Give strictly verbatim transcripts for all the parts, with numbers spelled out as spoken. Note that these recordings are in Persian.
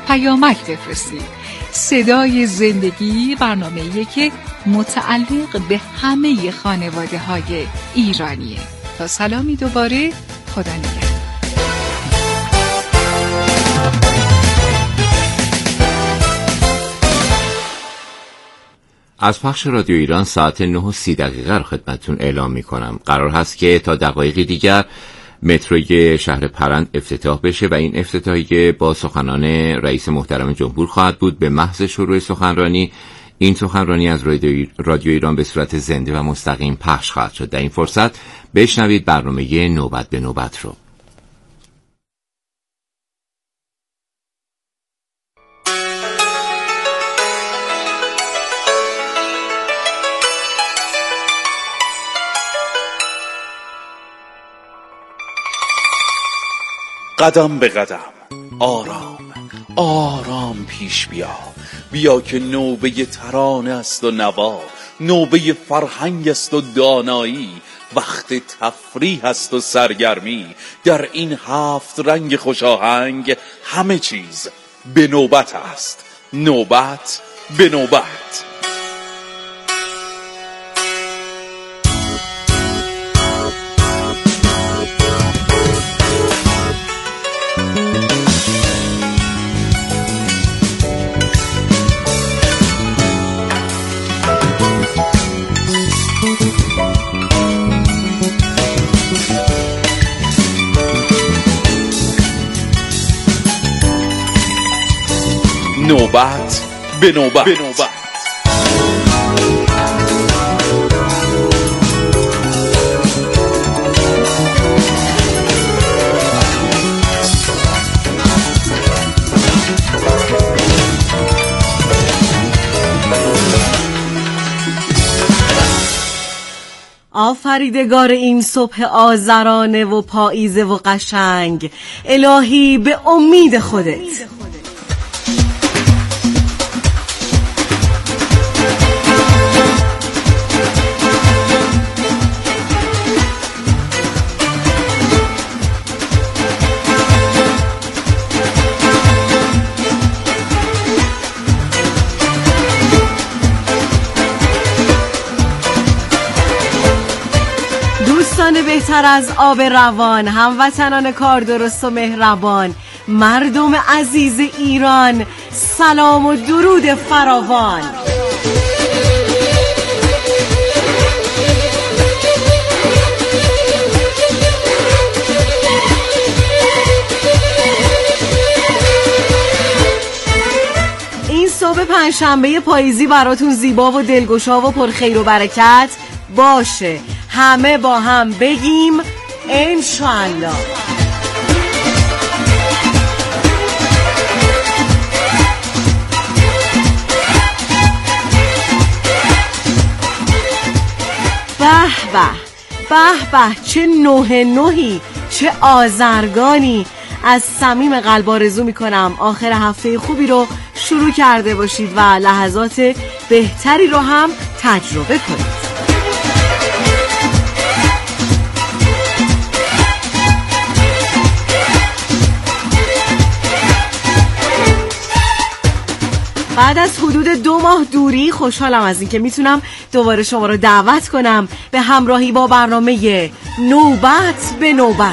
پیامک بفرستید. صدای زندگی برنامه‌ایه که متعلق به همه خانواده های ایرانیه. تا سلامی دوباره، خدا نگهدار. از پخش رادیو ایران ساعت نه و سی دقیقه رو خدمتتون اعلام می کنم. قرار هست که تا دقایقی دیگر متروی شهر پرند افتتاح بشه و این افتتاحیه با سخنان رئیس محترم جمهور خواهد بود. به محض شروع سخنرانی این سخنرانی از رادیو ایران به صورت زنده و مستقیم پخش خواهد شد. در این فرصت بشنوید برنامه نوبت به نوبت رو. قدم به قدم، آرام آرام پیش بیا، بیا که نوبه ترانه است و نوا، نوبه فرهنگ است و دانایی، وقت تفریح است و سرگرمی. در این هفت رنگ خوش آهنگ همه چیز به نوبت است. نوبت به نوبت. نوبت به نوبت, به نوبت. آفریدگار این صبح آذرانه و پاییزه و قشنگ، الهی به امید خودت. بهتر از آب روان، هموطنان کار درست و مهربان، مردم عزیز ایران، سلام و درود فراوان. این صبح پنجشنبه پاییزی براتون زیبا و دلگشا و پرخیر و برکت باشه. همه با هم بگیم انشالله. به به به به، چه نوه نوهی، چه آذرگانی. از صمیم قلب آرزو میکنم آخر هفته خوبی رو شروع کرده باشید و لحظات بهتری رو هم تجربه کنید. بعد از حدود دو ماه دوری خوشحالم از این که میتونم دوباره شما رو دعوت کنم به همراهی با برنامه نوبت به نوبت.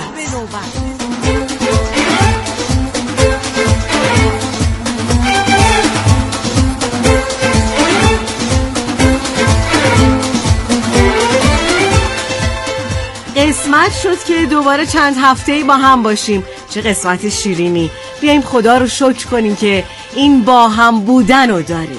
قسمت شد که دوباره چند هفته‌ای با هم باشیم. چه قسمت شیرینی. بیاییم خدا رو شکر کنیم که این با هم بودن رو داریم.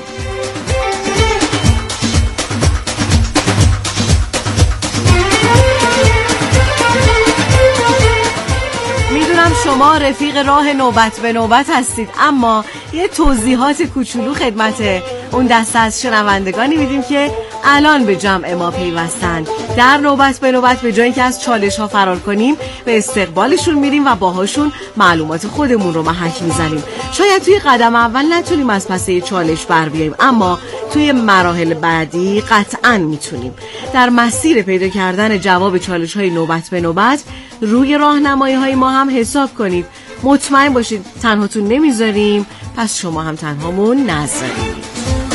میدونم شما رفیق راه نوبت به نوبت هستید، اما یه توضیحات کوچولو خدمت اون دسته از شنوندگانی میدیم که الان به جمع ما پیوستن. در نوبت به نوبت به جایی که از چالش ها فرار کنیم به استقبالشون میریم و باهاشون معلومات خودمون رو محک میزنیم. شاید توی قدم اول نتونیم از پسه چالش بر بیاییم، اما توی مراحل بعدی قطعاً میتونیم. در مسیر پیدا کردن جواب چالش های نوبت به نوبت روی راهنمایی های ما هم حساب کنید. مطمئن باشید تنهاتون نمیذاریم، پس شما هم تنهامون نذارید.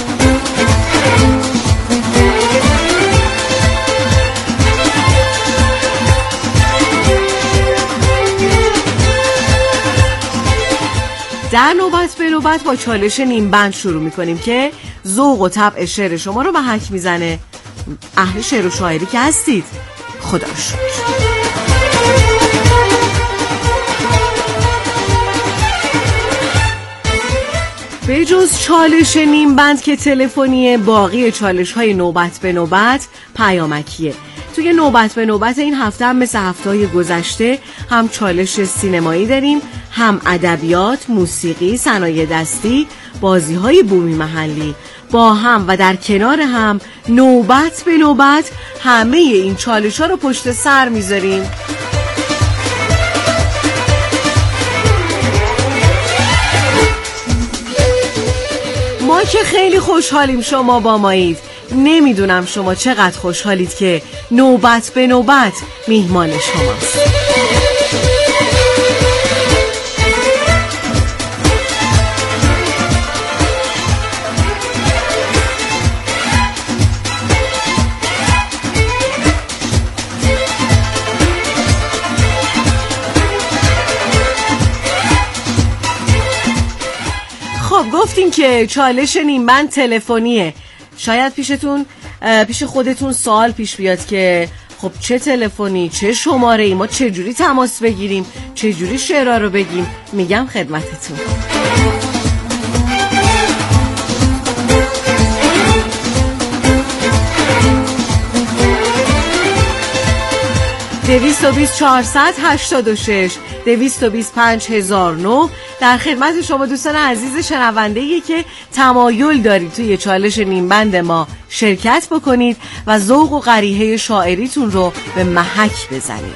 در نوبت به نوبت با چالش نیم بند شروع میکنیم که ذوق و طبع شعر شما رو محک میزنه. اهل شعر و شاعری که هستید خدا رو شکر. به جز چالش نیم بند که تلفنیه، باقی چالش های نوبت به نوبت پیامکیه. توی نوبت به نوبت این هفته هم مثل هفته‌های گذشته هم چالش سینمایی داریم، هم ادبیات، موسیقی، صنایع دستی، بازی‌های بومی محلی، با هم و در کنار هم نوبت به نوبت همه این چالش‌ها رو پشت سر میذاریم. ما که خیلی خوشحالیم شما با مایید. نمیدونم شما چقدر خوشحالید که نوبت به نوبت میهمان شماست. خب گفتیم که چالش نیم بند تلفنیه. شاید پیشتون پیش خودتون سوال پیش بیاد که خب چه تلفنی، چه شماره ای، ما چه جوری تماس بگیریم، چه جوری شعرها رو بگیم. میگم خدمتتون. دویست و بیست چهارصد هشتاد و شش دویست و بیست پنج هزار و نه در خدمت شما دوستان عزیز شنونده‌ای که تمایل دارید توی چالش نیم بند ما شرکت بکنید و ذوق و قریحه شاعریتون رو به محک بزنید.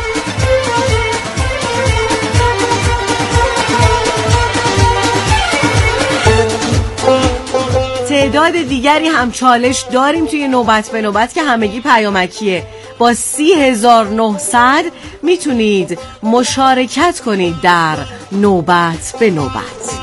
تعداد دیگری هم چالش داریم توی نوبت به نوبت که همگی پیامکیه. با سی هزار و نهصد میتونید مشارکت کنید در نوبت به نوبت.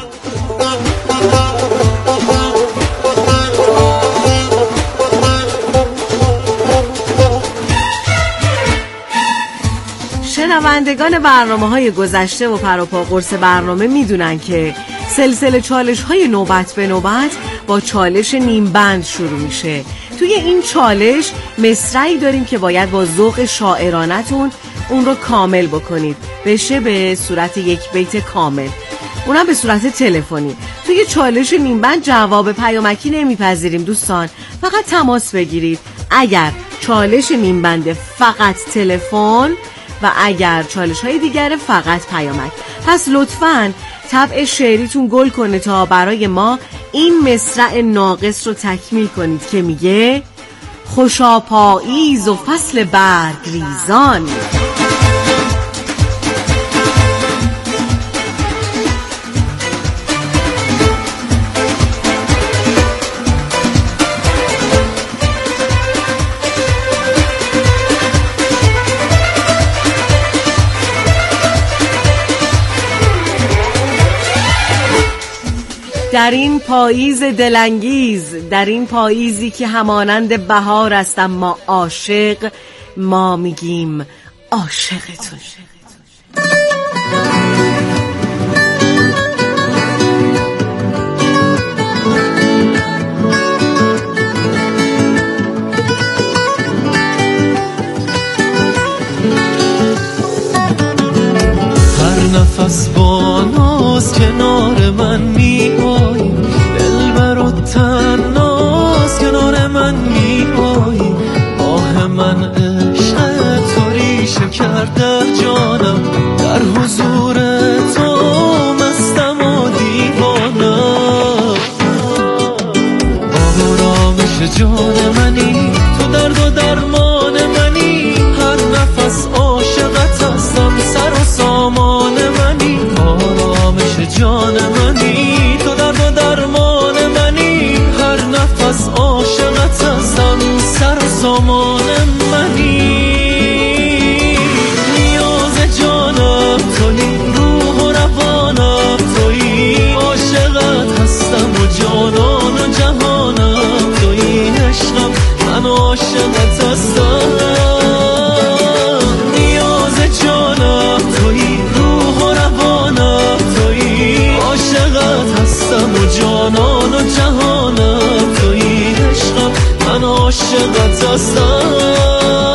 شنوندگان برنامه‌های گذشته و پروپا قرص برنامه میدونن که سلسله چالش‌های نوبت به نوبت با چالش نیم بند شروع میشه. توی این چالش مصرعی داریم که باید با ذوق شاعرانتون اون رو کامل بکنید، بشه به صورت یک بیت کامل، اونم به صورت تلفنی. توی چالش نیم بند جواب پیامکی نمیپذیریم دوستان، فقط تماس بگیرید. اگر چالش نیم بند فقط تلفن و اگر چالش های دیگر فقط پیامک. پس لطفاً طبع شعریتون گل کنه تا برای ما این مصرع ناقص رو تکمیل کنید که میگه خوشا پاییز و فصل برگ ریزان. در این پاییز دلانگیز، در این پاییزی که همانند بهار است اما عاشق، ما میگیم عاشقتون. هر نفس با ناز کنار من میایی، دلبر و تناز کنار من میایی، آه من عشق تو ریشه کرده جانم، در حضور تو مستم و دیوانم. آرامش جان منی، تو درد و درمان منی، هر نفس عاشقت هستم، سر و سامان منی. آرامش جان منی، تو درد و درمان منی، هر نفس عاشقت هستم، سر و سامان منی. نیاز جانم تویی، روح و روانم تویی، عاشق من عاشقت هستم.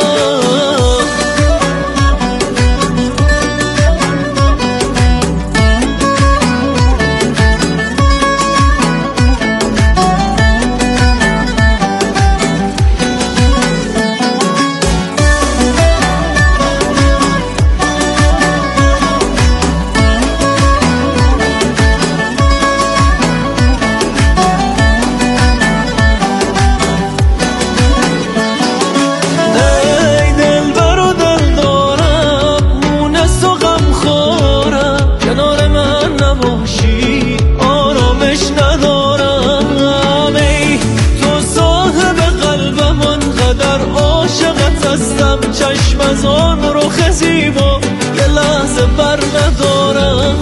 چشم از آن رخ زیبا یه لحظه بر ندارم.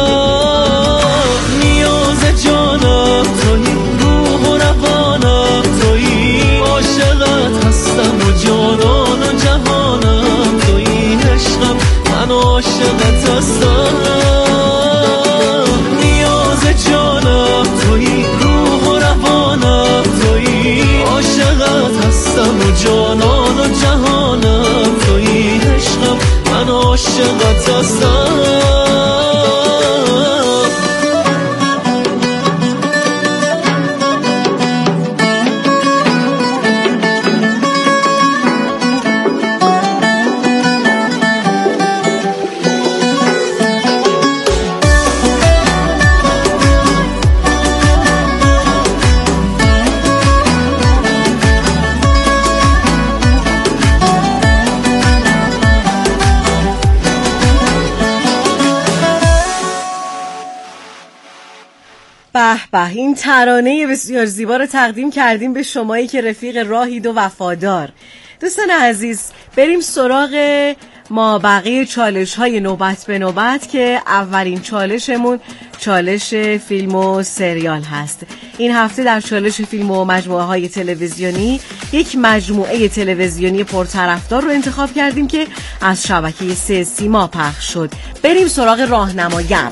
نیاز جانم تویی، روح و روانم تویی، عاشقت هستم و جانان و جهانم تویی، عشقم من عاشقت هستم. نیاز جانم تویی، روح و روانم تویی، عاشقت هستم و جانان و جهانم تویی، عشقم من عاشقت هستم. به به، این ترانه بسیار زیبا رو تقدیم کردیم به شمایی که رفیق راهید و وفادار. دوستان عزیز، بریم سراغ ما بقیه چالش های نوبت به نوبت که اولین چالشمون چالش فیلم و سریال هست. این هفته در چالش فیلم و مجموعه های تلویزیونی یک مجموعه تلویزیونی پرطرفدار رو انتخاب کردیم که از شبکه سه سیما پخش شد. بریم سراغ راهنمای اول.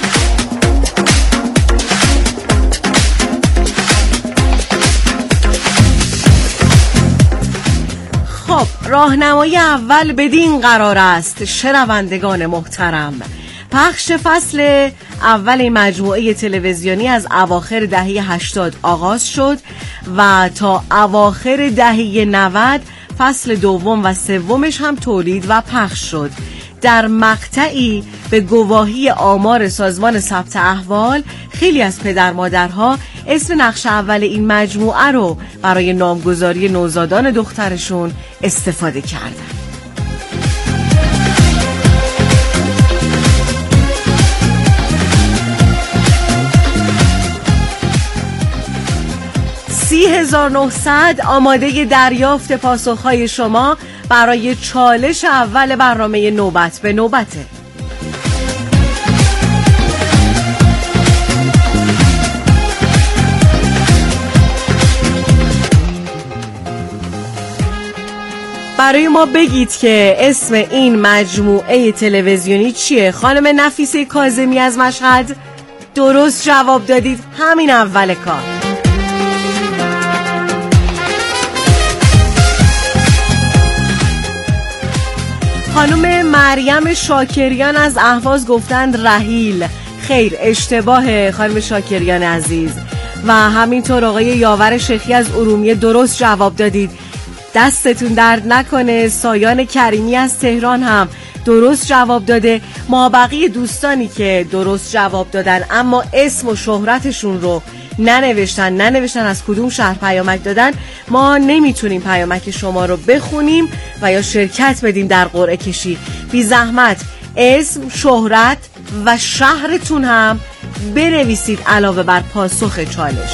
خب، راهنمای اول بدین قرار است شنوندگان محترم. پخش فصل اول مجموعه تلویزیونی از اواخر دهه هشتاد آغاز شد و تا اواخر دهه نود فصل دوم و سومش هم تولید و پخش شد. در مقطعی به گواهی آمار سازمان ثبت احوال خیلی از پدر مادرها اسم نقش اول این مجموعه رو برای نامگذاری نوزادان دخترشون استفاده کردن. سی هزار و نهصد آماده دریافت پاسخهای شما برای چالش اول برنامه نوبت به نوبته. برای ما بگید که اسم این مجموعه تلویزیونی چیه؟ خانم نفیسه کاظمی از مشهد درست جواب دادید، همین اول کار. خانم مریم شاکریان از اهواز گفتند رحیل. خیر، اشتباه خانم شاکریان عزیز. و همینطور آقای یاور شیخی از ارومیه درست جواب دادید، دستتون درد نکنه. سایان کریمی از تهران هم درست جواب داده. ما بقیه دوستانی که درست جواب دادن اما اسم و شهرتشون رو ننوشتن ننوشتن از کدوم شهر پیامک دادن، ما نمیتونیم پیامک شما رو بخونیم و یا شرکت بدیم در قرعه کشی. بی زحمت اسم، شهرت و شهرتون هم بنویسید علاوه بر پاسخ چالش.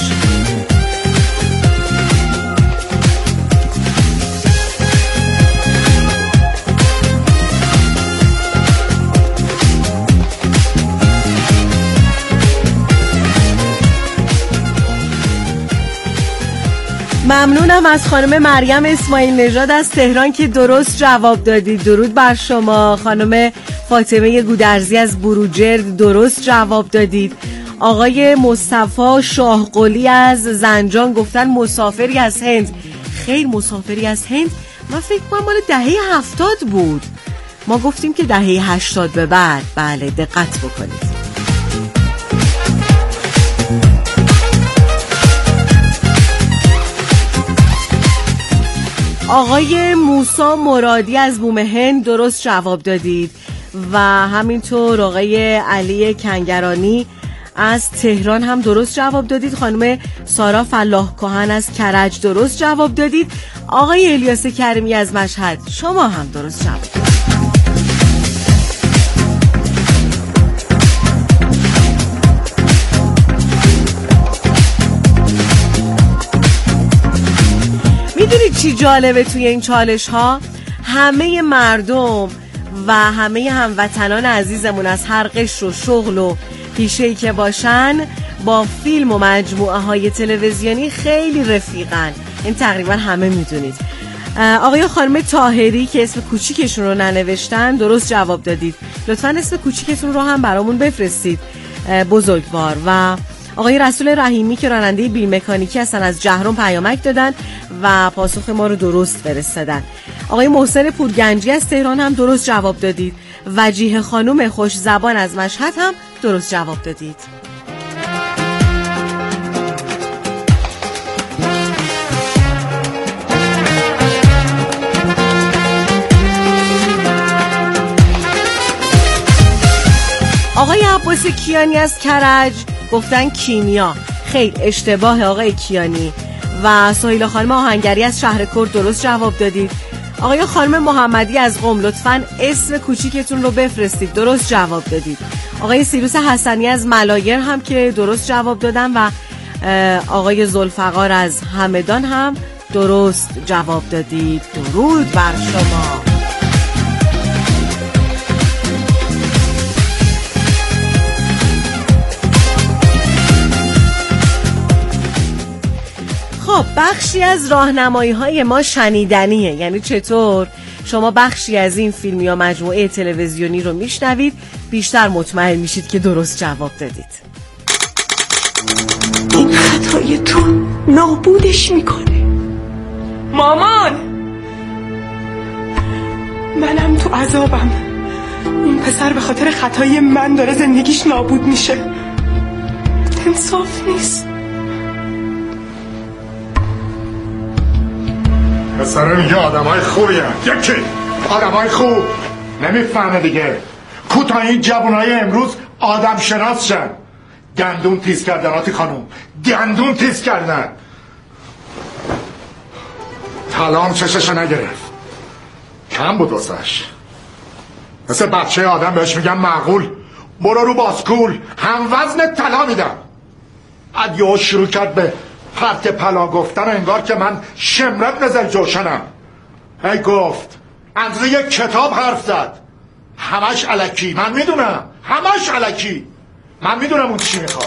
ممنونم از خانم مریم اسماعیل نژاد از تهران که درست جواب دادید. درود بر شما. خانم فاطمه گودرزی از بروجرد درست جواب دادید. آقای مصطفی شاهقلی از زنجان گفتن مسافری از هند. خیر، مسافری از هند من فکر کنم مال دهه هفتاد بود. ما گفتیم که دهه هشتاد به بعد. بله، دقت بکنید. آقای موسی مرادی از بوم هند درست جواب دادید و همینطور آقای علی کنگرانی از تهران هم درست جواب دادید. خانم سارا فلاح کهن از کرج درست جواب دادید. آقای الیاس کریمی از مشهد شما هم درست جواب دادید. میدونید چی جالبه توی این چالش ها؟ همه مردم و همه هموطنان عزیزمون از هر قشر و شغل و پیشه‌ای که باشن با فیلم و مجموعه های تلویزیونی خیلی رفیقن. این تقریبا همه میدونید. آقای خانم طاهری که اسم کوچیکشون رو ننوشتن درست جواب دادید. لطفاً اسم کوچیکتون رو هم برامون بفرستید بزرگوار. و آقای رسول رحیمی که راننده بیل مکانیکی هستن از جهرم پیامک دادن و پاسخ ما رو درست فرستادن. آقای محسن پورگنجی از تهران هم درست جواب دادید. وجیه خانم خوش زبان از مشهد هم درست جواب دادید. آقای عباس کیانی از کرج گفتن کیمیا. خیر، اشتباه آقای کیانی. و سهیلا خانم آهنگری از شهرکرد درست جواب دادید. آقای خانم محمدی از قم لطفاً اسم کوچیکتون رو بفرستید. درست جواب دادید. آقای سیروس حسنی از ملایر هم که درست جواب دادن و آقای ذوالفقار از همدان هم درست جواب دادید. درود بر شما. خب، بخشی از راهنمایی‌های ما شنیدنیه. یعنی چطور شما بخشی از این فیلم یا مجموعه تلویزیونی رو میشنوید، بیشتر مطمئن میشید که درست جواب دادید. این خطای تو نابودش میکنه مامان. منم تو عذابم. این پسر به خاطر خطای من داره زندگیش نابود میشه. انصاف نیست. پسره میگه آدم های خوبی هست. یکی آدم های خوب نمیفهمه دیگه. کوتا این جوان های امروز آدم شناس شن. گندون تیز کردن آتی خانوم، گندون تیز کردن. طلام چششو نگرفت، کم بود واسش. مثل بچه آدم بهش میگم معقول برو رو باسکول، هم وزن طلا میدم. ادیو شروع کرد به پرت پلا گفتن، انگار که من شمرت نزل جوشنم. هی گفت اندازه یک کتاب حرف زد، همش الکی. من میدونم همش الکی، من میدونم اون چی میخواد.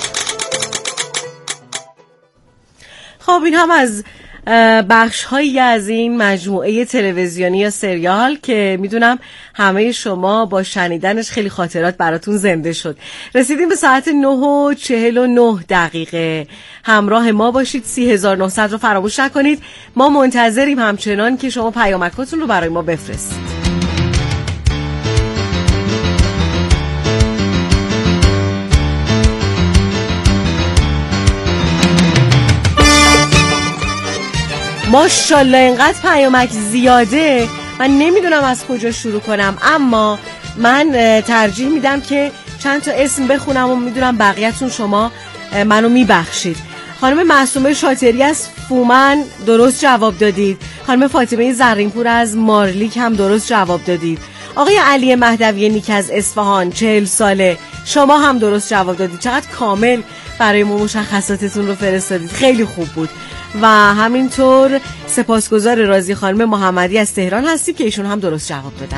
خب این هم از بخش هایی از این مجموعه تلویزیونی یا سریال که میدونم همه شما با شنیدنش خیلی خاطرات براتون زنده شد. رسیدیم به ساعت نه و چهل و نه دقیقه. همراه ما باشید. سی هزار و نهصد رو فراموش نکنید. ما منتظریم همچنان که شما پیامکاتون رو برای ما بفرستید. ماشاءالله اینقدر پیامک زیاده، من نمیدونم از کجا شروع کنم، اما من ترجیح میدم که چند تا اسم بخونم و میدونم بقیه‌تون شما منو میبخشید. خانم معصومه شاطری از فومن درست جواب دادید. خانم فاطمه زرینپور از مارلیک هم درست جواب دادید. آقای علی مهدوی نیک از اصفهان چهل ساله شما هم درست جواب دادید. چقدر کامل برای ما مشخصاتتون رو فرستادید، خیلی خوب بود. و همینطور سپاسگزار راضی خانم محمدی از تهران هستیم که ایشون هم درست جواب دادن.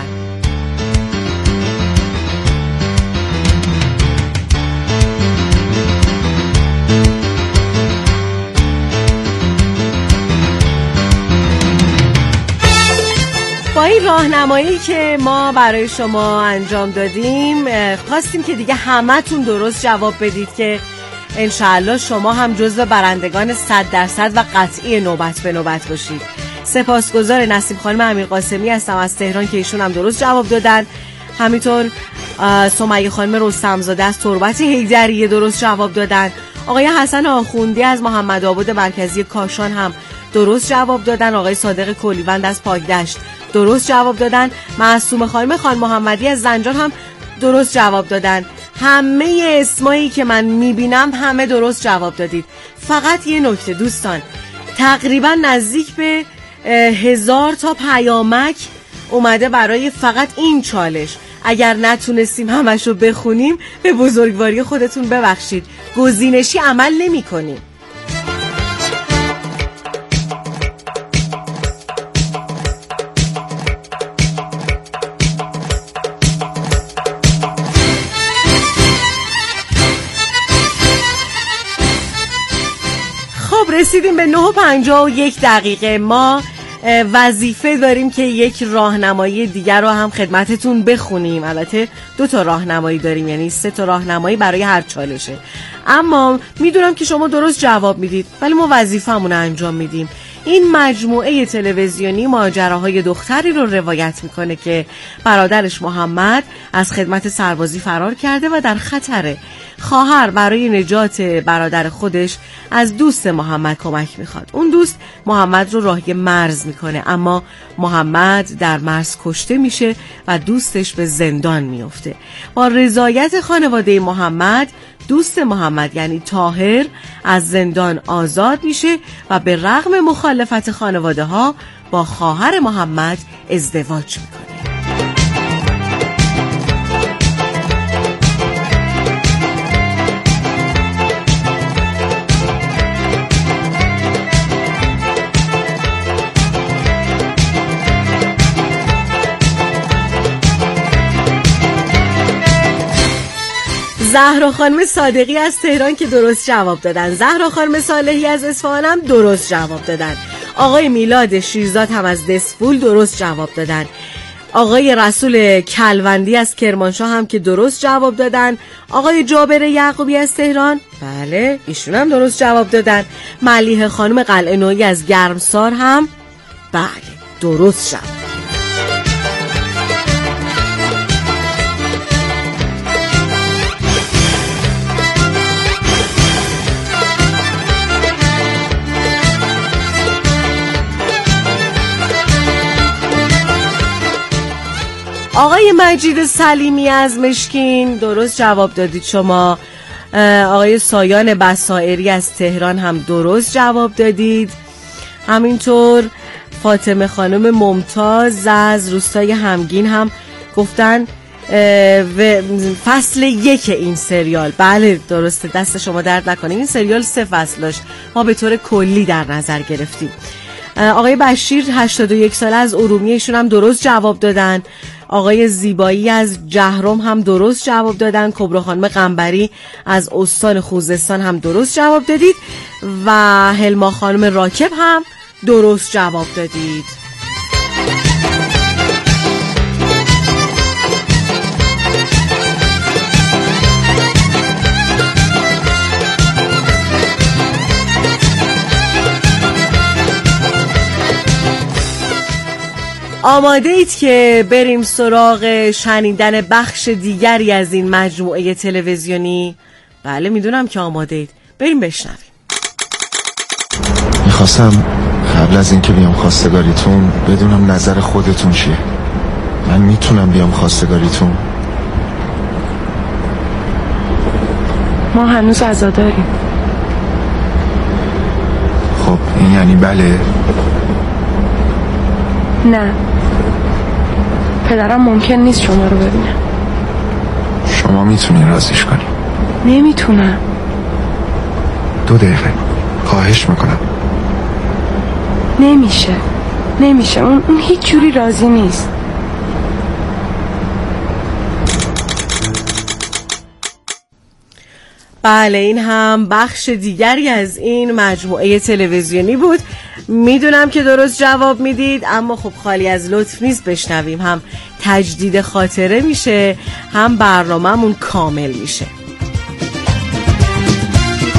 با این راهنمایی که ما برای شما انجام دادیم خواستیم که دیگه همتون درست جواب بدید که انشاءالله شما هم جزو برندگان صد درصد و قطعی نوبت به نوبت باشید. سپاسگزار نسیم خانم امیرقاسمی هستم از تهران که ایشون هم درست جواب دادن. همینطور سمیه خانم رستمزاده از تربت حیدریه درست جواب دادن. آقای حسن آخوندی از محمد آباد مرکزی کاشان هم درست جواب دادن. آقای صادق کلیوند از پاکدشت درست جواب دادن. معصومه خانم خان محمدی از زنجان هم درست جواب دادن. همه اسمایی که من میبینم همه درست جواب دادید. فقط یه نکته دوستان، تقریبا نزدیک به هزار تا پیامک اومده برای فقط این چالش. اگر نتونستیم همشو بخونیم به بزرگواری خودتون ببخشید، گزینشی عمل نمی کنیم. خب رسیدیم به نه و پنجاه و یک دقیقه. ما وظیفه داریم که یک راهنمایی دیگر رو هم خدمتتون بخونیم. البته دو تا راهنمایی داریم، یعنی سه تا راهنمایی برای هر چالشه. اما میدونم که شما درست جواب میدید، ولی ما وظیفه‌مون رو انجام میدیم. این مجموعه تلویزیونی ماجراهای دختری رو روایت میکنه که برادرش محمد از خدمت سربازی فرار کرده و در خطره. خواهر برای نجات برادر خودش از دوست محمد کمک میخواد. اون دوست محمد رو راهی مرز میکنه، اما محمد در مرز کشته میشه و دوستش به زندان میفته. با رضایت خانواده محمد، دوست محمد یعنی طاهر از زندان آزاد میشه و به رغم مخالفت خانواده ها با خواهر محمد ازدواج میکنه. زهرا خانم صادقی از تهران که درست جواب دادن. زهرا خانم صالحی از اصفهان هم درست جواب دادن. آقای میلاد شیرزاد هم از دسفول درست جواب دادن. آقای رسول کلوندی از کرمانشاه هم که درست جواب دادن. آقای جابر یعقوبی از تهران، بله ایشون هم درست جواب دادن. ملیحه خانم قلعه نویی از گرمسار هم بله درست جواب. آقای مجید سلیمی از مشکین درست جواب دادید شما. آقای سایان بصائری از تهران هم درست جواب دادید. همینطور فاطمه خانم ممتاز از روستای همگین هم گفتن فصل یک این سریال. بله درسته، دست شما درد نکنه. این سریال سه فصل داشت، ما به طور کلی در نظر گرفتیم. آقای بشیر هشتاد و یک ساله از ارومیه، ایشون هم درست جواب دادن. آقای زیبایی از جهرم هم درست جواب دادن. کبرا خانم قنبری از استان خوزستان هم درست جواب دادید و هلما خانم راکب هم درست جواب دادید. آماده اید که بریم سراغ شنیدن بخش دیگری از این مجموعه تلویزیونی؟ بله میدونم که آماده اید، بریم بشنویم. میخواستم قبل از اینکه بیام خواستگاریتون بدونم نظر خودتون چیه. من میتونم بیام خواستگاریتون؟ ما هنوز عزاداریم. خب این یعنی بله؟ نه، پدرم ممکن نیست شما رو ببینه. شما میتونی رازیش کنی؟ نمیتونم. دو دقیقه خواهش میکنم. نمیشه نمیشه اون, اون هیچ جوری راضی نیست. بله این هم بخش دیگری از این مجموعه تلویزیونی بود. میدونم که درست جواب میدید، اما خب خالی از لطف نیست بشنویم. هم تجدید خاطره میشه، هم برنامه‌مون کامل میشه.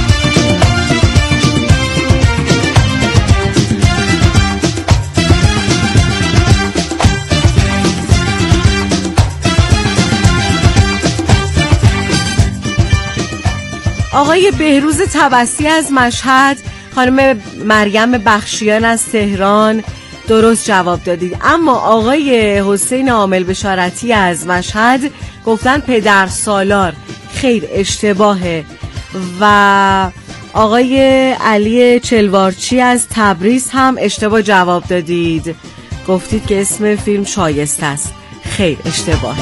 آقای بهروز طبسی از مشهد، خانم مریم بخشیان از تهران درست جواب دادید. اما آقای حسین عامل بشارتی از مشهد گفتن پدر سالار. خیر، اشتباهه. و آقای علی چلوارچی از تبریز هم اشتباه جواب دادید، گفتید که اسم فیلم شایسته است. خیر، اشتباهه.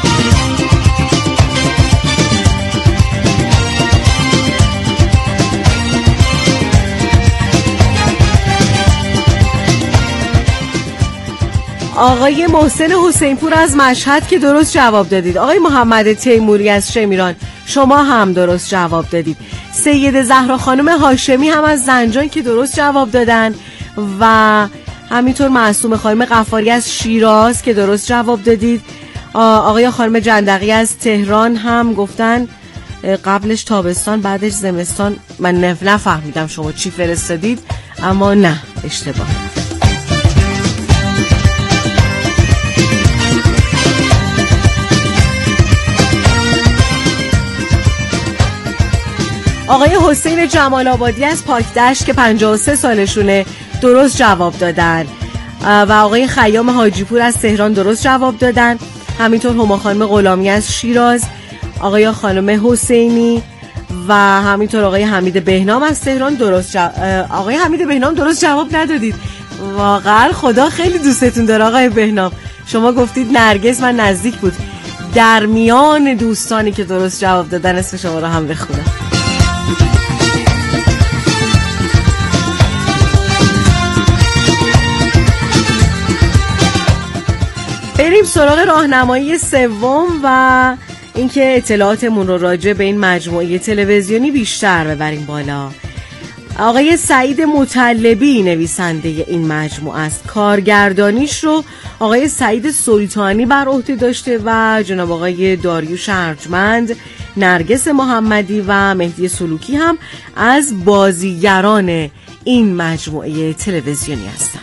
آقای محسن حسینپور از مشهد که درست جواب دادید. آقای محمد تیموری از شمیران شما هم درست جواب دادید. سید زهرا خانم هاشمی هم از زنجان که درست جواب دادن و همینطور معصومه خانم غفاری از شیراز که درست جواب دادید. آقای خانم جندقی از تهران هم گفتن قبلش تابستان بعدش زمستان. من نفهمیدم شما چی فرستادید، اما نه، اشتباه. آقای حسین جمال آبادی از پاکدشت که پنجاه و سه سالشونه درست جواب دادن و آقای خیام حاجی پور از تهران درست جواب دادن. همینطور هما خانم غلامی از شیراز، آقای خانم حسینی و همینطور آقای حمید بهنام از تهران درست جواب. آقای حمید بهنام درست جواب ندادید. واقعا خدا خیلی دوستتون داره آقای بهنام. شما گفتید نرگس، من نزدیک بود در میان دوستانی که درست جواب دادن اسم شما رو هم بخونم. بریم سراغ راهنمایی سوم و اینکه اطلاعاتمون رو راجع به این مجموعه تلویزیونی بیشتر ببریم بالا. آقای سعید مطلبی نویسنده این مجموعه است. کارگردانیش رو آقای سعید سلطانی بر عهده داشته و جناب آقای داریوش ارجمند، نرگس محمدی و مهدی سلوکی هم از بازیگران این مجموعه تلویزیونی هستند.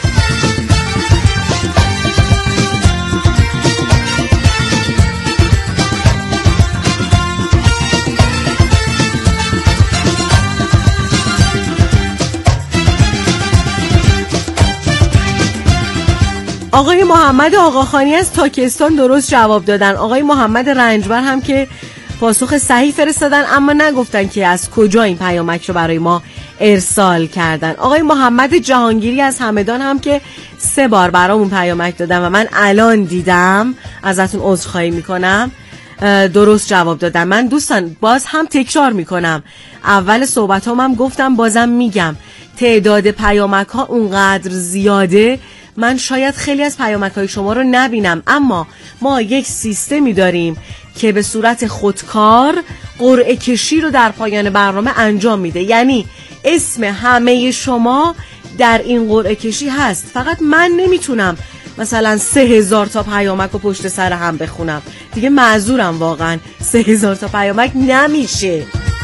آقای محمد آقاخانی از تاکستان درست جواب دادن. آقای محمد رنجبر هم که پاسخ صحیح فرستادن، اما نگفتن که از کجا این پیامک رو برای ما ارسال کردن. آقای محمد جهانگیری از همدان هم که سه بار برامون پیامک دادن و من الان دیدم، ازتون عذرخواهی میکنم، درست جواب دادن. من دوستان باز هم تکرار میکنم، اول صحبت هم, هم گفتم، بازم میگم، تعداد پیامک ها اونقدر زیاده من شاید خیلی از پیامک‌های شما رو نبینم، اما ما یک سیستمی داریم که به صورت خودکار قرعه کشی رو در پایان برنامه انجام میده. یعنی اسم همه شما در این قرعه کشی هست، فقط من نمیتونم مثلا سه هزار تا پیامک رو پشت سر هم بخونم دیگه. معذورم، واقعا سه هزار تا پیامک نمیشه.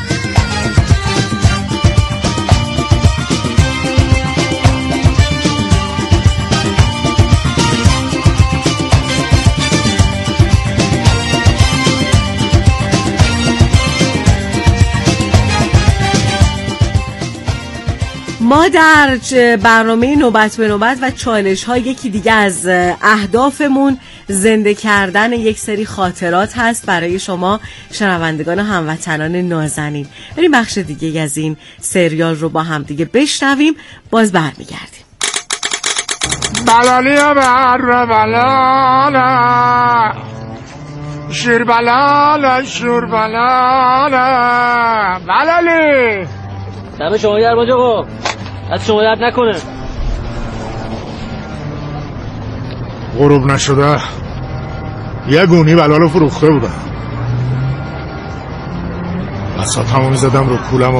ما در برنامه نوبت به نوبت و چالش ها یکی دیگه از اهدافمون زنده کردن یک سری خاطرات هست برای شما شنوندگان و هموطنان نازنین. بریم بخش دیگه از این سریال رو با هم دیگه بشنویم، باز برمیگردیم. بلالی بر بلالا شیر بلالا شور بلالا بلالی دم شما در باجه گو از شما درد نکنه. غروب نشده یه گونی بلالو فروخته بودم، بسات همو میزدم رو کولم و